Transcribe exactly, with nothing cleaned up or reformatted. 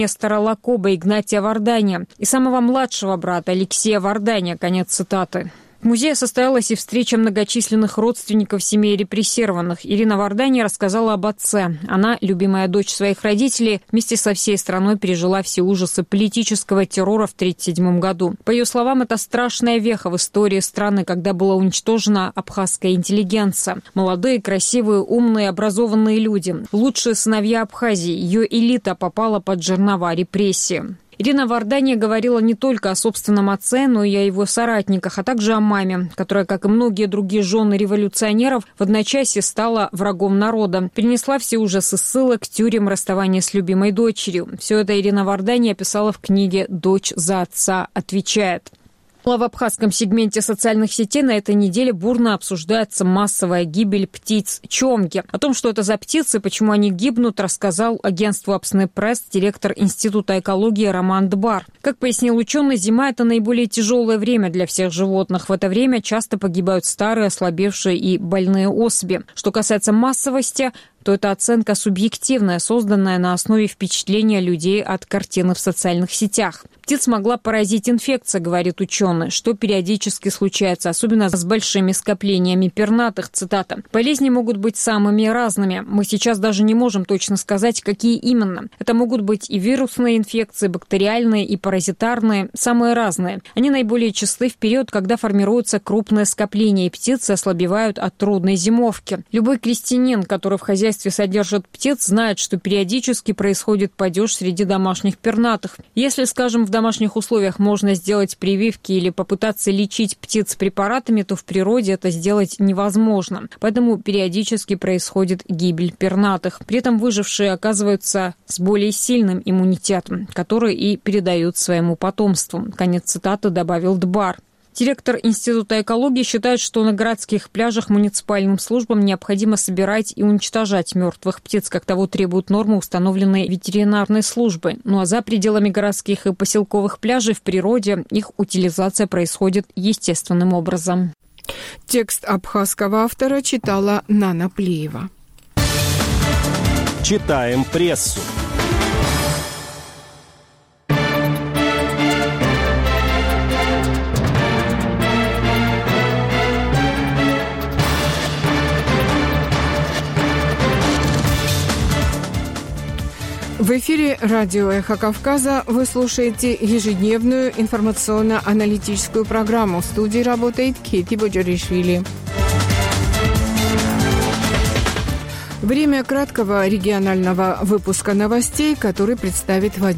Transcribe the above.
Нестора Лакоба, Игнатия Вардания и самого младшего брата Алексея Вардания. Конец цитаты. В музее состоялась и встреча многочисленных родственников семей репрессированных. Ирина Вардания рассказала об отце. Она, любимая дочь своих родителей, вместе со всей страной пережила все ужасы политического террора в тысяча девятьсот тридцать седьмом году. По ее словам, это страшная веха в истории страны, когда была уничтожена абхазская интеллигенция. Молодые, красивые, умные, образованные люди. Лучшие сыновья Абхазии. Ее элита попала под жернова репрессии. Ирина Вардания говорила не только о собственном отце, но и о его соратниках, а также о маме, которая, как и многие другие жены революционеров, в одночасье стала врагом народа. Перенесла все ужасы ссылок, тюрем, расставания с любимой дочерью. Все это Ирина Вардания описала в книге «Дочь за отца отвечает». В абхазском сегменте социальных сетей на этой неделе бурно обсуждается массовая гибель птиц чомги. О том, что это за птицы, почему они гибнут, рассказал агентству Апснепресс директор Института экологии Роман Дбар. Как пояснил ученый, зима – это наиболее тяжелое время для всех животных. В это время часто погибают старые, ослабевшие и больные особи. Что касается массовости, то это оценка субъективная, созданная на основе впечатления людей от картины в социальных сетях. Птиц могла поразить инфекция, говорит ученый, что периодически случается, особенно с большими скоплениями пернатых, цитата. Болезни могут быть самыми разными. Мы сейчас даже не можем точно сказать, какие именно. Это могут быть и вирусные инфекции, бактериальные и паразитарные, самые разные. Они наиболее часты в период, когда формируются крупные скопления, и птицы ослабевают от трудной зимовки. Любой крестьянин, который в хозяйстве содержит птиц, знает, что периодически происходит падеж среди домашних пернатых. Если, скажем, в домашних условиях можно сделать прививки или попытаться лечить птиц препаратами, то в природе это сделать невозможно. Поэтому периодически происходит гибель пернатых. При этом выжившие оказываются с более сильным иммунитетом, который и передают своему потомству. Конец цитаты, добавил Дбар. Директор Института экологии считает, что на городских пляжах муниципальным службам необходимо собирать и уничтожать мертвых птиц, как того требуют нормы, установленные ветеринарной службой. Ну а за пределами городских и поселковых пляжей в природе их утилизация происходит естественным образом. Текст абхазского автора читала Нана Плеева. Читаем прессу. В эфире радио «Эхо Кавказа» вы слушаете ежедневную информационно-аналитическую программу. В студии работает Кити Боджаришвили. Время краткого регионального выпуска новостей, который представит Вадим